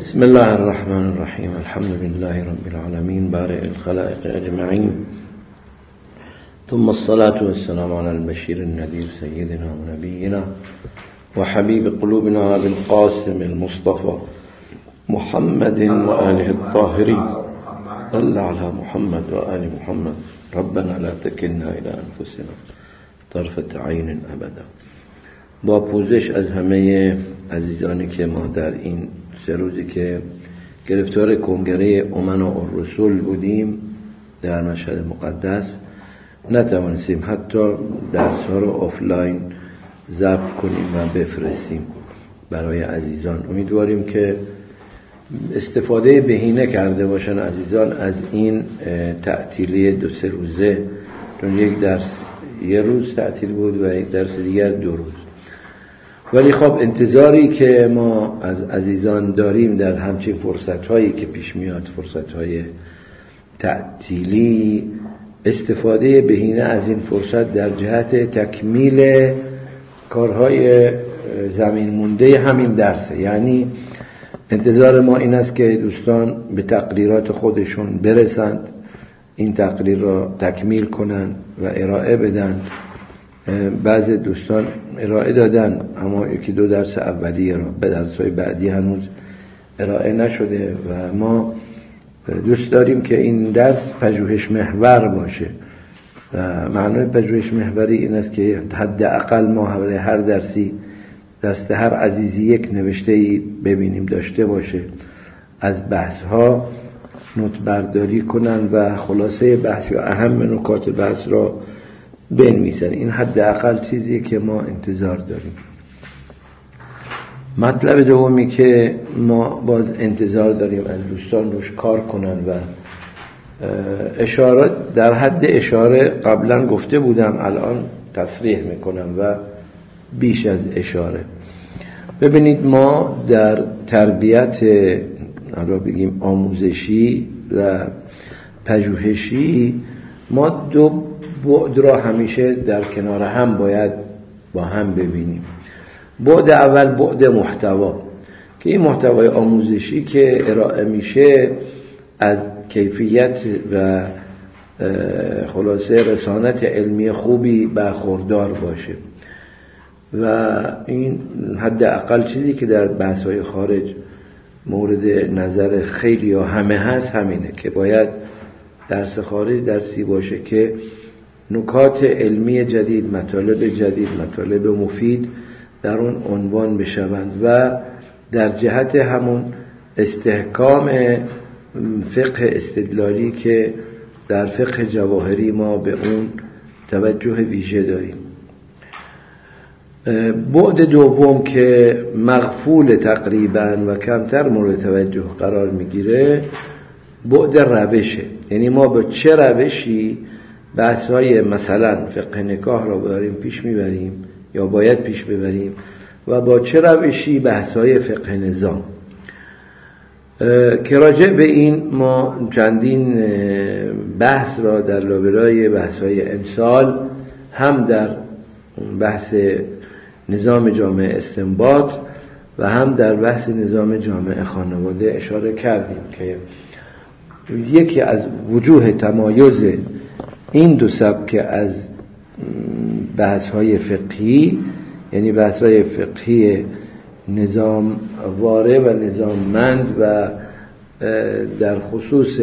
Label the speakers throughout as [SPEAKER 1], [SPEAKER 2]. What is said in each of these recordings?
[SPEAKER 1] بسم الله الرحمن الرحيم. الحمد لله رب العالمين بارئ الخلائق أجمعين، ثم الصلاة والسلام على البشير النذير سيدنا ونبينا وحبيب قلوبنا أبي القاسم المصطفى محمد وآله الطاهرين. صل على محمد وآل محمد. ربنا لا تكلنا إلى أنفسنا طرفة عين أبدا. با پوزش از همه عزیزانی که ما در این 3 روزی که گرفتار کنگره امنا الرسول بودیم در مشهد مقدس نتوانستیم حتی درس‌ها رو آفلاین ضبط کنیم و بفرستیم برای عزیزان. امیدواریم که استفاده بهینه کرده باشن عزیزان از این تعطیلی 2-3 روزه، چون یک درس 1 روز تعطیل بود و یک درس دیگر 2 روز. ولی خب انتظاری که ما از عزیزان داریم در همچین فرصت‌هایی که پیش میاد، فرصت‌های تعطیلی، استفاده بهینه از این فرصت در جهت تکمیل کارهای زمین مونده همین درسه. یعنی انتظار ما این است که دوستان به تقریرات خودشون برسند، این تقریر را تکمیل کنند و ارائه بدن. بعضی دوستان ارائه دادن اما 1-2 درس اولیه را، به درس‌های بعدی هنوز ارائه نشده و ما دوست داریم که این درس پژوهش محور باشه. و معنای پژوهش محوری این است که حداقل ما حول هر درسی دست هر عزیزی یک نوشته‌ای ببینیم داشته باشه، از بحث‌ها نوت برداری کنن و خلاصه بحث یا اهم نکات بحث را بنویسن. این حداقل چیزیه که ما انتظار داریم. مطلب دومی که ما باز انتظار داریم از دوستان روش کار کنن و اشاره در حد اشاره قبلا گفته بودم، الان تصریح میکنم و بیش از اشاره. ببینید ما در تربیت بگیم آموزشی و پژوهشی ما 2 بعد را همیشه در کنار هم باید با هم ببینیم. بعد اول بعد محتوا، که این محتوای آموزشی که ارائه میشه از کیفیت و خلاصه رسانت علمی خوبی برخوردار باشه و این حداقل چیزی که در بحث‌های خارج مورد نظر خیلی یا همه هست همینه که باید درس خارج درسی باشه که نکات علمی جدید، مطالب جدید، مطالب مفید در اون عنوان بشوند و در جهت همون استحکام فقه استدلالی که در فقه جواهری ما به اون توجه ویژه داریم. بعد دوم که مغفول تقریبا و کمتر مورد توجه قرار میگیره بعد روشه. یعنی ما با چه روشی بحث‌های مثلا فقه نکاح را داریم پیش میبریم یا باید پیش ببریم و با چه روشی بحث‌های فقه نظام، که راجع به این ما چندین بحث را در لابلای بحث‌های امسال هم در بحث نظام جامعه استنباط و هم در بحث نظام جامعه خانواده اشاره کردیم که یکی از وجوه تمایز این 2 سبک از بحث‌های فقهی، یعنی بحث‌های فقهی نظام واره و نظاممند و در خصوص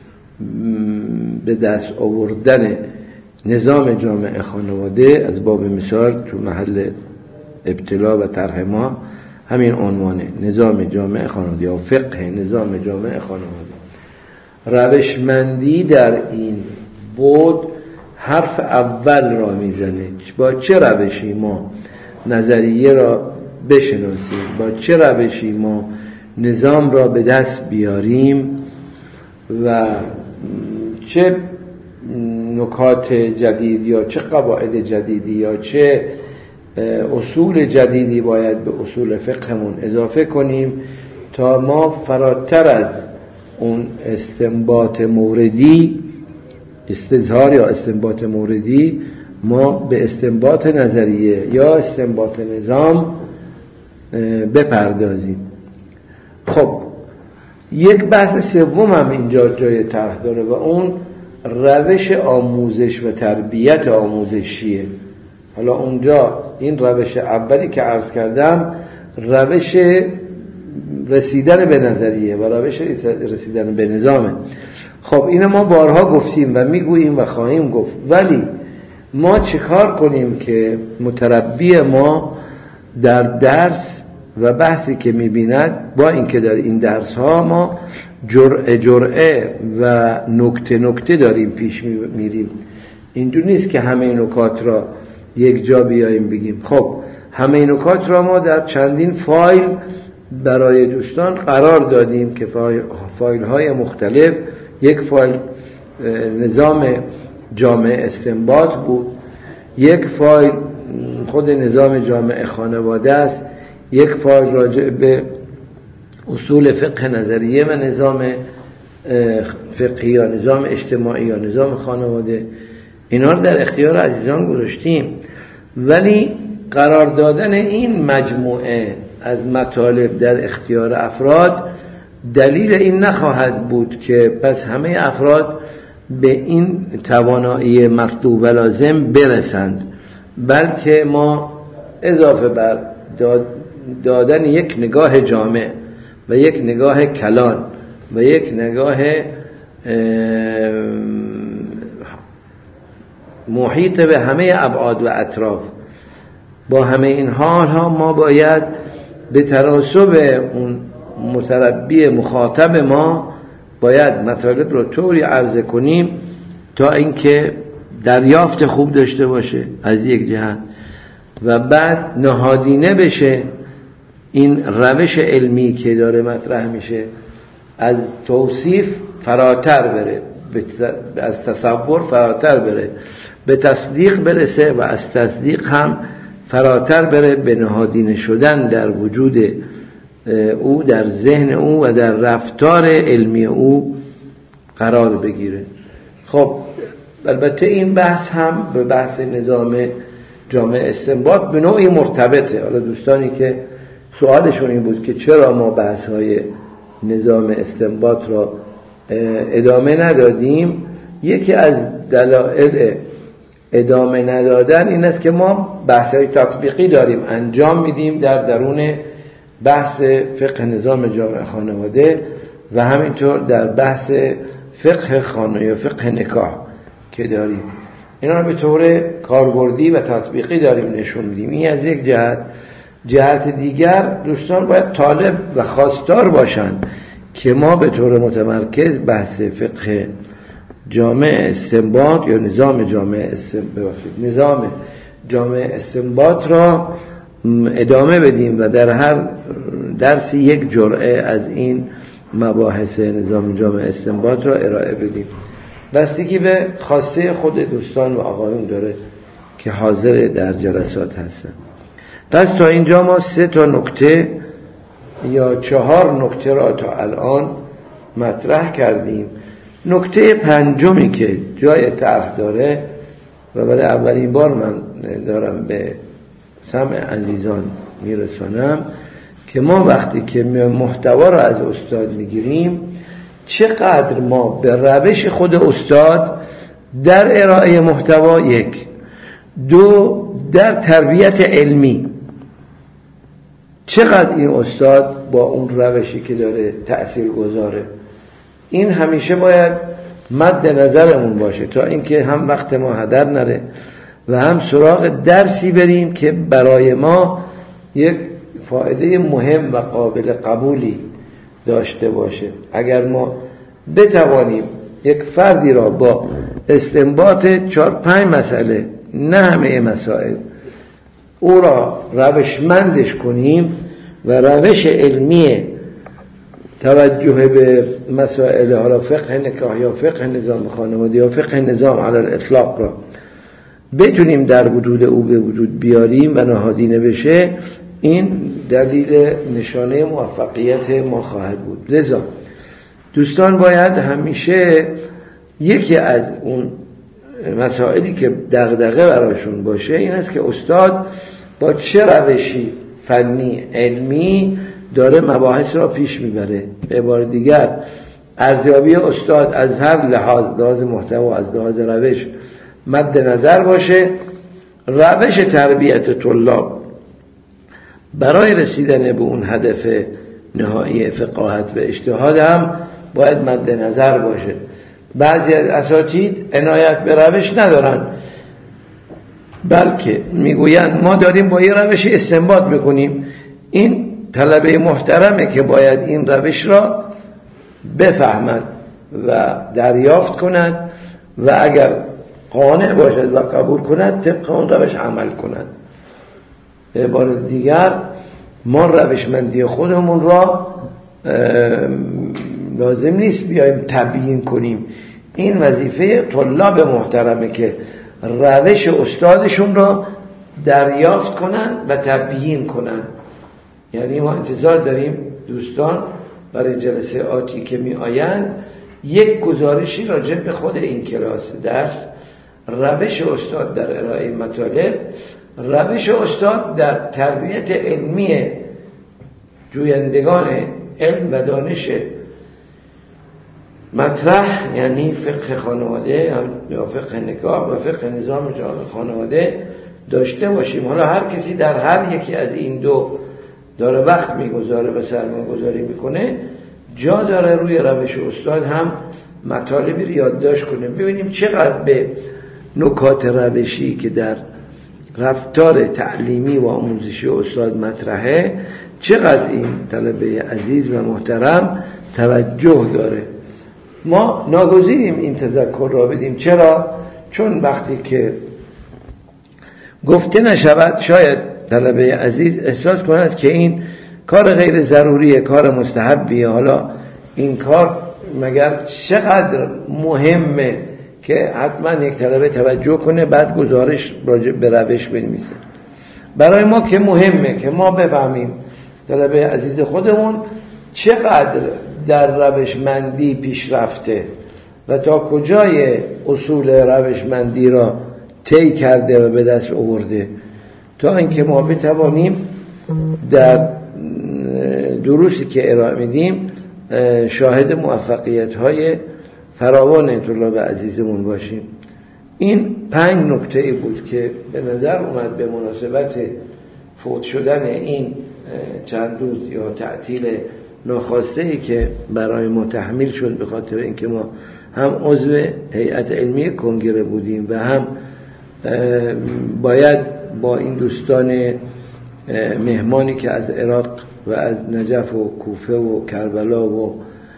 [SPEAKER 1] به دست آوردن نظام جامعه خانواده، از باب مثال تو محل ابتلا و طرح ما همین عنوانه، نظام جامعه خانواده یا فقه نظام جامعه خانواده. روشمندی در این بود حرف اول را میزنه. با چه روشی ما نظریه را بشناسیم، با چه روشی ما نظام را به دست بیاریم و چه نکات جدید یا چه قواعد جدیدی یا چه اصول جدیدی باید به اصول فقهمون اضافه کنیم تا ما فراتر از اون استنباط موردی، استظهار یا استنباط موردی، ما به استنباط نظریه یا استنباط نظام بپردازیم. خب یک بحث سوم هم اینجا جای طرح داره و اون روش آموزش و تربیت آموزشیه. حالا اونجا این روش اولی که عرض کردم روش رسیدن به نظریه و روش رسیدن به نظامه. خب اینو ما بارها گفتیم و میگوییم و خواهیم گفت، ولی ما چه کار کنیم که متربی ما در درس و بحثی که میبیند، با اینکه در این درس ها ما جرعه و نکته داریم پیش میریم، اینجور نیست که همه این نکات را یک جا بیاییم بگیم خب همه این نکات را ما در چندین فایل برای دوستان قرار دادیم که فایل های مختلف. یک فایل نظام جامع استنباط بود، یک فایل خود نظام جامع خانواده است، یک فایل راجع به اصول فقه نظریه و نظام فقهی یا نظام اجتماعی یا نظام خانواده. اینا رو در اختیار عزیزان گذاشتیم، ولی قرار دادن این مجموعه از مطالب در اختیار افراد دلیل این نخواهد بود که پس همه افراد به این توانایی مطلوب و لازم برسند، بلکه ما اضافه بر دادن یک نگاه جامع و یک نگاه کلان و یک نگاه محیط به همه ابعاد و اطراف، با همه این حال ها ما باید به تناسب اون متربی مخاطب ما باید مطالب رو طوری عرضه کنیم تا اینکه دریافت خوب داشته باشه از یک جهت و بعد نهادینه بشه این روش علمی که داره مطرح میشه، از توصیف فراتر بره، از تصور فراتر بره، به تصدیق برسه و از تصدیق هم فراتر بره به نهادینه شدن در وجود او، در ذهن او و در رفتار علمی او قرار بگیره. خب البته این بحث هم به بحث نظام جامع استنباط به نوعی مرتبطه. حالا دوستانی که سوالشون این بود که چرا ما بحث های نظام استنباط را ادامه ندادیم، یکی از دلایل ادامه ندادن این است که ما بحث های تطبیقی داریم انجام میدیم در درون بحث فقه نظام جامع خانواده و همینطور در بحث فقه خانواده یا فقه نکاح که داریم. اینا رو به طور کاربردی و تطبیقی داریم نشون میدیم. این از یک جهت دیگر دوستان باید طالب و خواستار باشند که ما به طور متمرکز بحث فقه جامع استنباط یا نظام جامع استنباط را ادامه بدیم و در هر درسی یک جرعه از این مباحث نظام جامع استنباط را ارائه بدیم. بستگی به خواسته خود دوستان و آقایون داره که حاضر در جلسات هستن. پس تا اینجا ما 3 نکته یا 4 نکته را تا الان مطرح کردیم. نکته پنجمی که جای طرح داره و برای اولین بار من دارم به سمع عزیزان میرسانم که ما وقتی که محتوا را از استاد میگیریم چقدر ما به روش خود استاد در ارائه محتوا، 1، 2 در تربیت علمی چقدر این استاد با اون روشی که داره تأثیر گذاره. این همیشه باید مد نظرمون باشه تا اینکه هم وقت ما هدر نره و هم سراغ درسی بریم که برای ما یک فایده مهم و قابل قبولی داشته باشه. اگر ما بتوانیم یک فردی را با استنباط 4-5 مسئله، نه همه مسائل، او را روشمندش کنیم و روش علمی توجه به مسائل حالا فقه نکاح یا فقه نظام خانواده یا فقه نظام علی الاطلاق را بتونیم در وجود او به وجود بیاریم و نهادینه بشه، این دلیل نشانه موفقیت ما خواهد بود. لذا دوستان باید همیشه یکی از اون مسائلی که دغدغه براشون باشه این است که استاد با چه روشی فنی علمی داره مباحث را پیش میبره. به عبارت دیگر ارزیابی استاد از هر لحاظ محتوا، از لحاظ روش مد نظر باشه. روش تربیت طلاب برای رسیدن به اون هدف نهایی فقاهت و اجتهاد هم باید مد نظر باشه. بعضی از اساتید عنایت به روش ندارن، بلکه میگویند ما داریم با یه روش استنباط میکنیم. این طلبه محترمه که باید این روش را بفهمد و دریافت کند و اگر قانع باشد و قبول کند طبق اون روش عمل کند. به عبارت دیگر ما روشمندی خودمون را لازم نیست بیایم تبیین کنیم. این وظیفه طلاب محترمه که روش استادشون را دریافت کنند و تبیین کنند. یعنی ما انتظار داریم دوستان برای جلسه آتی که می آیند یک گزارشی راجع به خود این کلاس درس، روش استاد در ارائه مطالب، روش استاد در تربیت علمی جویندگان علم و دانش مطرح، یعنی فقه خانواده یا فقه نکاح و فقه نظام خانواده داشته باشیم. حالا هر کسی در هر یکی از این دو داره وقت میگذاره و سرمایه‌گذاری میکنه، جا داره روی روش استاد هم مطالبی رو یادداشت کنه. ببینیم چقدر به نکات روشی که در رفتار تعلیمی و آموزشی استاد مطرحه چقدر این طلبه عزیز و محترم توجه داره. ما ناگزیریم این تذکر را بدیم. چرا؟ چون وقتی که گفته نشود شاید طلبه عزیز احساس کند که این کار غیر ضروریه، کار مستحبیه. حالا این کار مگر چقدر مهمه که حتما یک طلبه توجه کنه بعد گزارش راجع به روش بنویسه. برای ما که مهمه که ما بفهمیم طلبه عزیز خودمون چقدر در روشمندی پیش رفته و تا کجای اصول روشمندی را طی کرده و به دست آورده، تا اینکه ما بتوانیم در دروسی که ارائه میدیم شاهد موفقیت‌های فراوان طلاب عزیزمون باشیم. این 5 نکته بود که به نظر اومد به مناسبت فوت شدن این چند روز یا تعطیل ناخواسته‌ای که برای ما تحمیل شد به خاطر اینکه ما هم عضو هیئت علمی کنگره بودیم و هم باید با این دوستان مهمانی که از عراق و از نجف و کوفه و کربلا و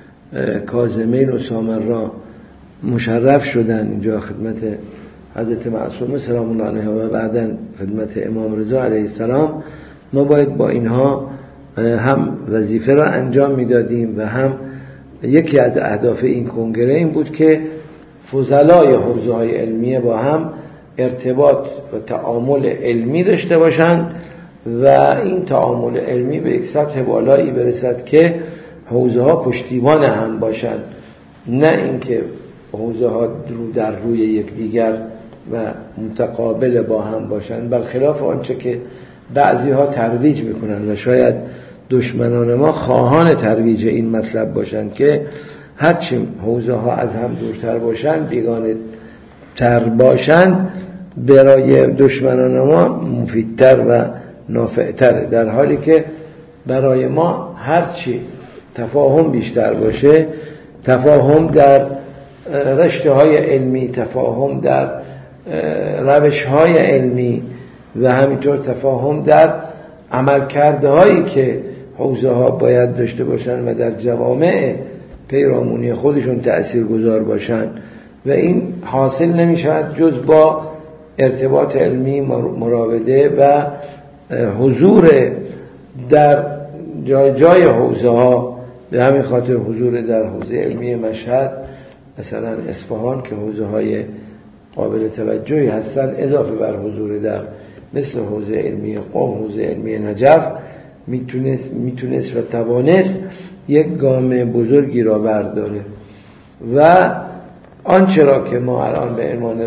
[SPEAKER 1] کاظمین و سامرا مشرف شدن اینجا خدمت حضرت معصومه سلام الله علیها و بعداً خدمت امام رضا علیه السلام، ما باید با اینها هم وظیفه را انجام میدادیم و هم یکی از اهداف این کنگره این بود که فضلای حوزه‌های علمیه با هم ارتباط و تعامل علمی داشته باشند و این تعامل علمی به یک سطح بالایی برسد که حوزه ها پشتیبان هم باشند، نه اینکه حوزه ها رو در روی یکدیگر و متقابل با هم باشند، برخلاف آنچه که بعضی ها ترویج میکنن و شاید دشمنان ما خواهان ترویج این مطلب باشند که هرچی حوزه ها از هم دورتر باشند، بیگانه تر باشند، برای دشمنان ما مفیدتر و نافعتر، در حالی که برای ما هرچی تفاهم بیشتر باشه، تفاهم در رشته های علمی، تفاهم در روش های علمی و همینطور تفاهم در عملکرده هایی که حوزه ها باید داشته باشن و در جوامع پیرامونی خودشون تأثیر گذار باشن و این حاصل نمی شود جز با ارتباط علمی، مراوده و حضور در جای حوزه ها. به همین خاطر حضور در حوزه علمی مشهد، مثلا اصفهان که حوزه های قابل توجهی هستن، اضافه بر حضور در مثل حوزه علمی قم، حوزه علمی نجف، میتونست و توانست یک گام بزرگی را برداره و آنچه را که ما الان به عنوان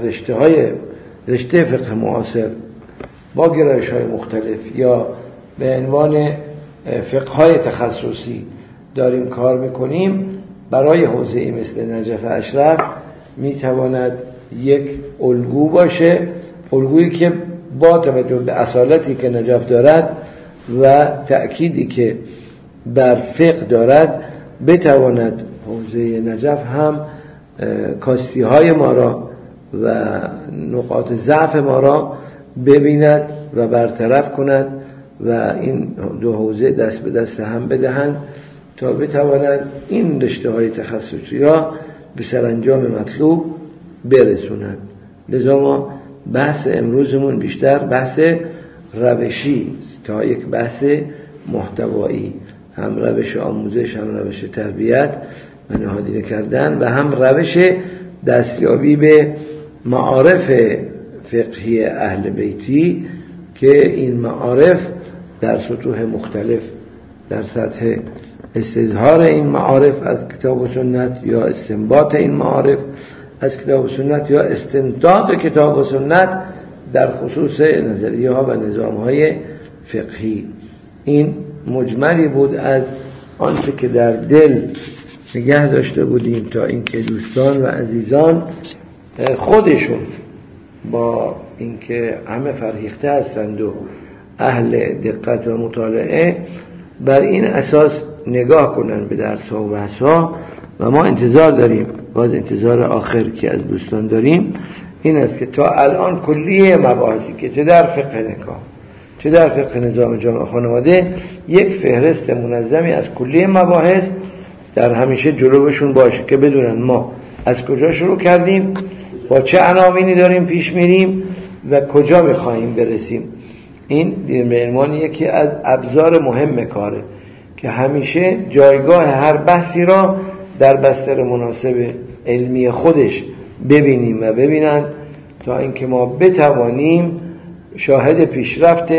[SPEAKER 1] رشته فقه معاصر با گرایش های مختلف یا به عنوان
[SPEAKER 2] فقه‌های تخصصی داریم کار میکنیم، برای حوزه‌ای مثل نجف اشرف میتواند یک الگو باشه، الگویی که با توجه به اصالتی که نجف دارد و تأکیدی که بر فقه دارد بتواند حوزه نجف هم کاستی های ما را و نقاط ضعف ما را ببیند و برطرف کند و این دو حوزه دست به دست هم بدهند تا بتوانند این رشته های تخصصی را به سرانجام مطلوب برسونند. لذا ما بحث امروزمون بیشتر بحث روشی تا یک بحث محتوایی، هم روش آموزش، هم روش تربیت و نهادینه کردن و هم روش دستیابی به معارف فقهی اهل بیتی که این معارف در سطوح مختلف در سطح استظهار این معارف از کتاب و سنت یا استنباط این معارف از کتاب و سنت یا استنتاج کتاب و سنت در خصوص نظریه ها و نظام های فقهی. این مجملی بود از آنچه که در دل نگه داشته بودیم تا اینکه دوستان و عزیزان خودشون با اینکه همه فرهیخته هستند و اهل دقت و مطالعه بر این اساس نگاه کنن به درس‌ها و بحث‌ها و ما انتظار داریم، باز انتظار آخر که از دوستان داریم این است که تا الان کلیه مباحثی که چه در فقه نکاح چه در فقه نظام جامعه خانواده یک فهرست منظمی از کلیه مباحث در همیشه جلوشون باشه که بدونن ما از کجا شروع کردیم، با چه عناوینی داریم پیش میریم و کجا میخواهیم برسیم. این به عنوان یکی از ابزار مهم کاره که همیشه جایگاه هر بحثی را در بستر مناسب علمی خودش ببینیم و ببینن تا اینکه ما بتوانیم شاهد پیشرفت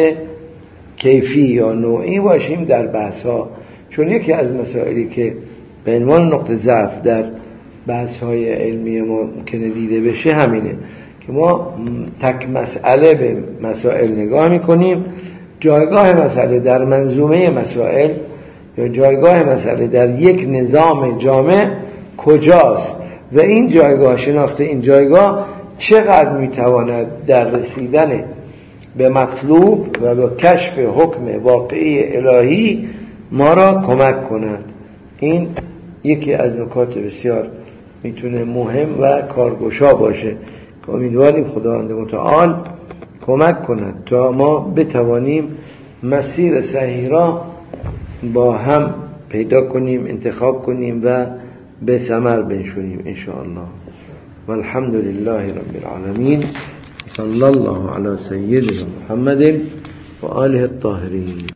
[SPEAKER 2] کیفی یا نوعی باشیم در بحث‌ها. چون یکی از مسائلی که به عنوان نقطه ضعف در بحث‌های علمی ما ممکنه دیده بشه همینه که ما تک مسئله به مسائل نگاه می‌کنیم، جایگاه مسئله در منظومه مسائل یا جایگاه مسئله در یک نظام جامع کجاست و این جایگاه، شناخت این جایگاه چقدر میتواند در رسیدن به مطلوب و به کشف حکم واقعی الهی ما را کمک کند. این یکی از نکات بسیار میتونه مهم و کارگشا باشه که امیدواریم خداوند متعال کمک کند تا ما بتوانیم مسیر صحیح را با هم پیدا کنیم، انتخاب کنیم و به ثمر بنشونیم ان شاء الله. والحمد لله رب العالمین. صلی الله علی سیدنا محمد و آله الطاهرین.